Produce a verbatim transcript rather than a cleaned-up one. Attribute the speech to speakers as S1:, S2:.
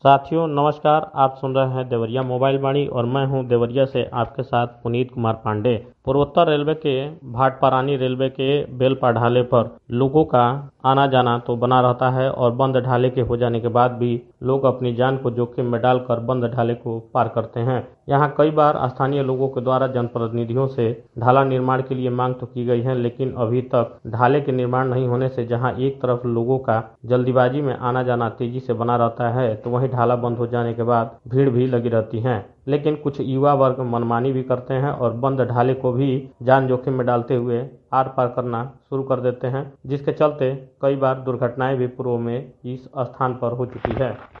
S1: साथियों नमस्कार। आप सुन रहे हैं देवरिया मोबाइल वाणी और मैं हूं देवरिया से आपके साथ पुनीत कुमार पांडे। पूर्वोत्तर रेलवे के भाटपारानी रेलवे के बेलपा ढाले पर लोगों का आना जाना तो बना रहता है और बंद ढाले के हो जाने के बाद भी लोग अपनी जान को जोखिम में डालकर बंद ढाले को पार करते हैं। यहाँ कई बार स्थानीय लोगों के द्वारा जनप्रतिनिधियों से ढाला निर्माण के लिए मांग तो की गई है, लेकिन अभी तक ढाले के निर्माण नहीं होने से जहाँ एक तरफ लोगों का जल्दीबाजी में आना जाना तेजी से बना रहता है, तो वहीं ढाला बंद हो जाने के बाद भीड़ भी लगी रहती है। लेकिन कुछ युवा वर्ग मनमानी भी करते हैं और बंद ढाले को भी जान जोखिम में डालते हुए आर पार करना शुरू कर देते हैं, जिसके चलते कई बार दुर्घटनाएं भी पूर्व में इस स्थान पर हो चुकी है।